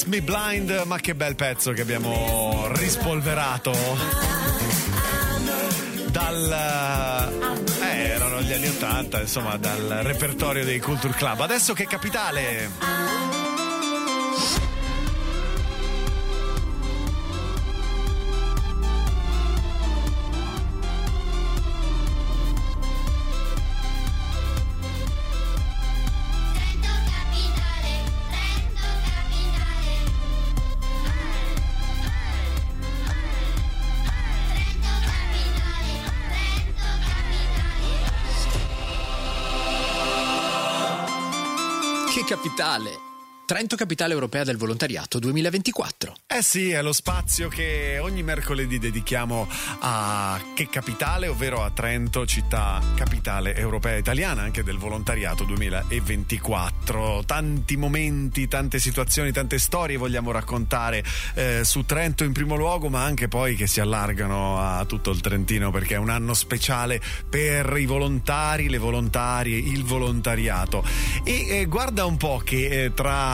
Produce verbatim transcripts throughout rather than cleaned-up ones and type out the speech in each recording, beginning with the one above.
Kiss Me Blind, ma che bel pezzo che abbiamo rispolverato dal eh, erano gli anni ottanta, insomma, dal repertorio dei Culture Club. Adesso che capitale? Capitale. Trento Capitale Europea del Volontariato duemilaventiquattro. Eh sì, è lo spazio che ogni mercoledì dedichiamo a Che Capitale, ovvero a Trento, città capitale europea italiana anche del volontariato duemilaventiquattro. Tanti momenti, tante situazioni, tante storie vogliamo raccontare eh, su Trento in primo luogo, ma anche poi che si allargano a tutto il Trentino, perché è un anno speciale per i volontari, le volontarie, il volontariato. E eh, guarda un po' che eh, tra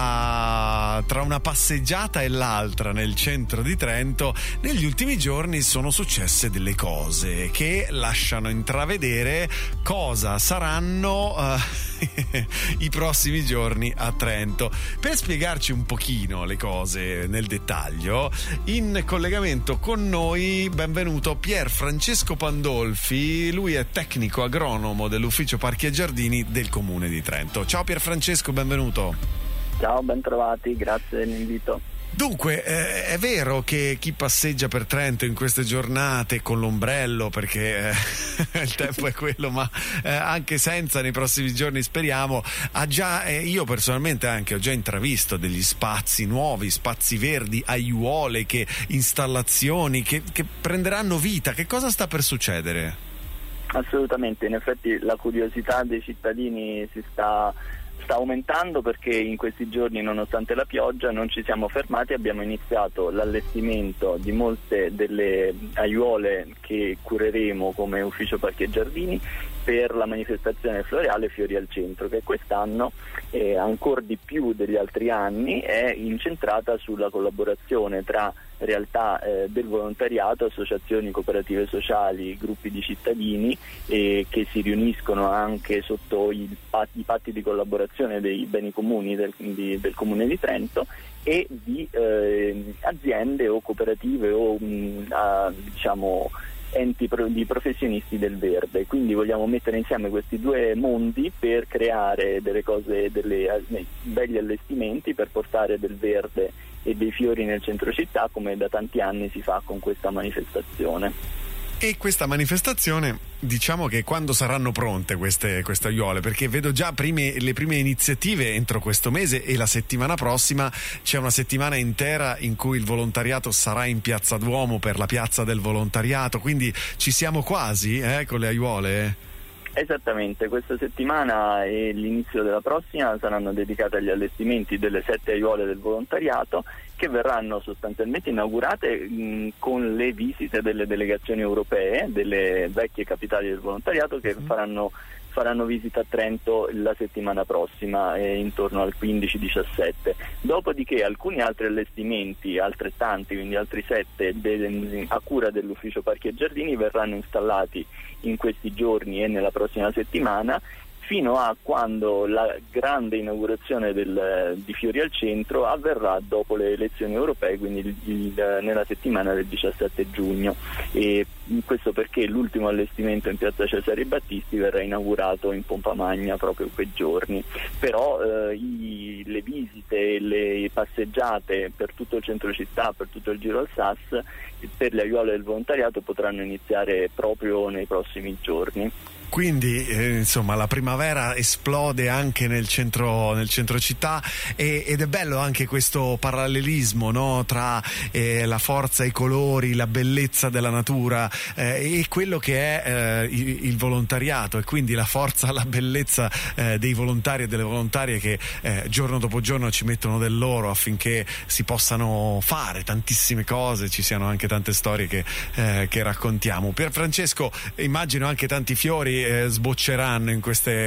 tra una passeggiata e l'altra nel centro di Trento negli ultimi giorni sono successe delle cose che lasciano intravedere cosa saranno uh, i prossimi giorni a Trento. Per spiegarci un pochino le cose nel dettaglio, in collegamento con noi benvenuto Pier Francesco Pandolfi. Lui è tecnico agronomo dell'ufficio Parchi e Giardini del Comune di Trento. Ciao Pier Francesco, benvenuto. Ciao, ben trovati, grazie dell'invito. Dunque, eh, è vero che chi passeggia per Trento in queste giornate con l'ombrello, perché eh, il tempo è quello, ma eh, anche senza nei prossimi giorni speriamo, ha già, eh, io personalmente anche ho già intravisto degli spazi nuovi, spazi verdi, aiuole, che, installazioni che, che prenderanno vita. Che cosa sta per succedere? Assolutamente, in effetti la curiosità dei cittadini si sta... sta aumentando, perché in questi giorni, nonostante la pioggia, non ci siamo fermati. Abbiamo iniziato l'allestimento di molte delle aiuole che cureremo come ufficio Parchi e Giardini per la manifestazione floreale Fiori al Centro, che quest'anno, eh, ancora di più degli altri anni, è incentrata sulla collaborazione tra realtà eh, del volontariato, associazioni, cooperative sociali, gruppi di cittadini eh, che si riuniscono anche sotto i patti, i patti di collaborazione dei beni comuni del, di, del Comune di Trento, e di eh, aziende o cooperative o mh, a, diciamo enti pro, di professionisti del verde. Quindi vogliamo mettere insieme questi due mondi per creare delle cose, delle, dei belli allestimenti, per portare del verde e dei fiori nel centro città, come da tanti anni si fa con questa manifestazione. E questa manifestazione, diciamo che quando saranno pronte queste, queste aiuole, perché vedo già prime, le prime iniziative entro questo mese, e la settimana prossima c'è una settimana intera in cui il volontariato sarà in Piazza Duomo per la piazza del volontariato, quindi ci siamo quasi eh, con le aiuole? Esattamente, questa settimana e l'inizio della prossima saranno dedicate agli allestimenti delle sette aiuole del volontariato, che verranno sostanzialmente inaugurate mh, con le visite delle delegazioni europee, delle vecchie capitali del volontariato, che mm. faranno faranno visita a Trento la settimana prossima, eh, intorno al quindici diciassette. Dopodiché alcuni altri allestimenti, altrettanti, quindi altri sette, de- a cura dell'ufficio Parchi e Giardini, verranno installati in questi giorni e nella prossima settimana, fino a quando la grande inaugurazione del, di Fiori al Centro avverrà dopo le elezioni europee, quindi il, il, nella settimana del diciassette giugno. E questo perché l'ultimo allestimento in piazza Cesare Battisti verrà inaugurato in pompa magna proprio quei giorni. Però eh, i, le visite, le passeggiate per tutto il centro città, per tutto il giro al S A S, per le aiuole del volontariato potranno iniziare proprio nei prossimi giorni. Quindi eh, insomma la primavera esplode anche nel centro, nel centro città, e, ed è bello anche questo parallelismo, no? Tra eh, la forza, i colori, la bellezza della natura eh, e quello che è eh, il, il volontariato, e quindi la forza, la bellezza eh, dei volontari e delle volontarie che eh, giorno dopo giorno ci mettono del loro affinché si possano fare tantissime cose, ci siano anche tante storie che, eh, che raccontiamo. Pier Francesco, immagino anche tanti fiori eh, sbocceranno in queste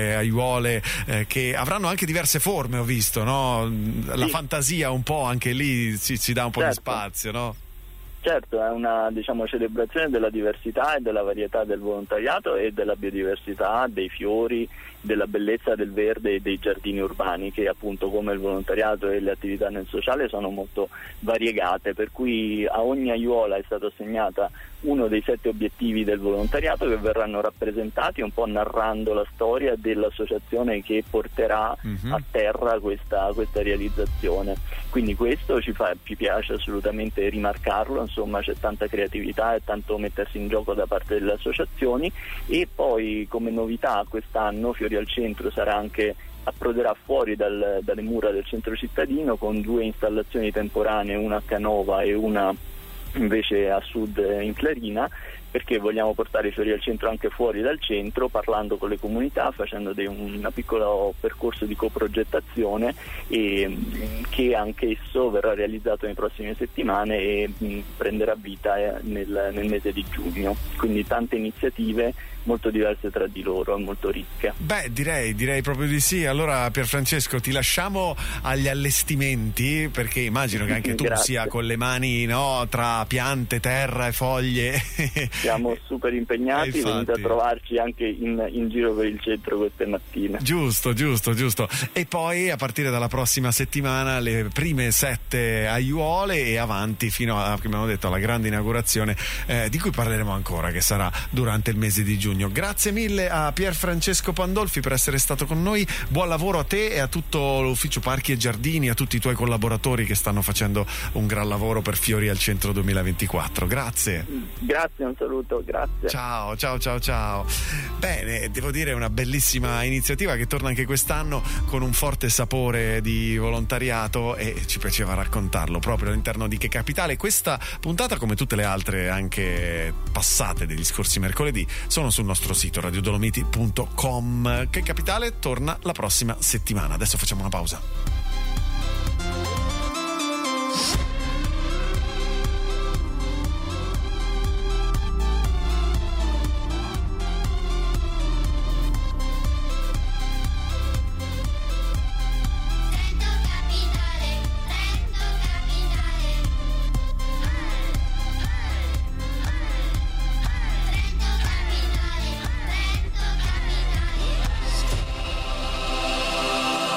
queste aiuole eh, che avranno anche diverse forme, ho visto, no? La sì. fantasia un po' anche lì ci, ci dà un po' certo. di spazio, no? Certo, è una diciamo, celebrazione della diversità e della varietà del volontariato e della biodiversità, dei fiori, della bellezza del verde e dei giardini urbani, che appunto come il volontariato e le attività nel sociale sono molto variegate, per cui a ogni aiuola è stata assegnata uno dei sette obiettivi del volontariato che verranno rappresentati un po' narrando la storia dell'associazione che porterà mm-hmm. a terra questa, questa realizzazione. Quindi questo ci, fa, ci piace assolutamente rimarcarlo, insomma c'è tanta creatività e tanto mettersi in gioco da parte delle associazioni. E poi come novità quest'anno Fiori al Centro sarà anche approderà fuori dal, dalle mura del centro cittadino con due installazioni temporanee, una a Canova e una invece a sud in Clarina, perché vogliamo portare i Fiori al Centro anche fuori dal centro, parlando con le comunità, facendo dei, un piccolo percorso di coprogettazione e, che anch'esso verrà realizzato nelle prossime settimane e mh, prenderà vita eh, nel, nel mese di giugno. Quindi tante iniziative molto diverse tra di loro, molto ricche. Beh, direi, direi proprio di sì. Allora Pierfrancesco, ti lasciamo agli allestimenti, perché immagino che anche tu sia con le mani, no, tra piante, terra e foglie. Siamo super impegnati, venite a trovarci anche in, in giro per il centro queste mattine. Giusto, giusto, giusto. E poi a partire dalla prossima settimana le prime sette aiuole e avanti fino a, come abbiamo detto, alla grande inaugurazione eh, di cui parleremo ancora, che sarà durante il mese di giugno. Grazie mille a Pierfrancesco Pandolfi per essere stato con noi, buon lavoro a te e a tutto l'ufficio Parchi e Giardini, a tutti i tuoi collaboratori che stanno facendo un gran lavoro per Fiori al Centro duemilaventiquattro. Grazie. Grazie, un saluto, grazie. Ciao, ciao, ciao, ciao. Bene, devo dire una bellissima iniziativa che torna anche quest'anno con un forte sapore di volontariato e ci piaceva raccontarlo proprio all'interno di Che Capitale. Questa puntata, come tutte le altre anche passate degli scorsi mercoledì, sono sul nostro sito radio dolomiti punto com. Che Capitale torna la prossima settimana. Adesso facciamo una pausa.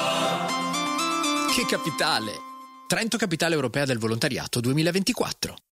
Che Capitale! Trento Capitale Europea del Volontariato duemilaventiquattro.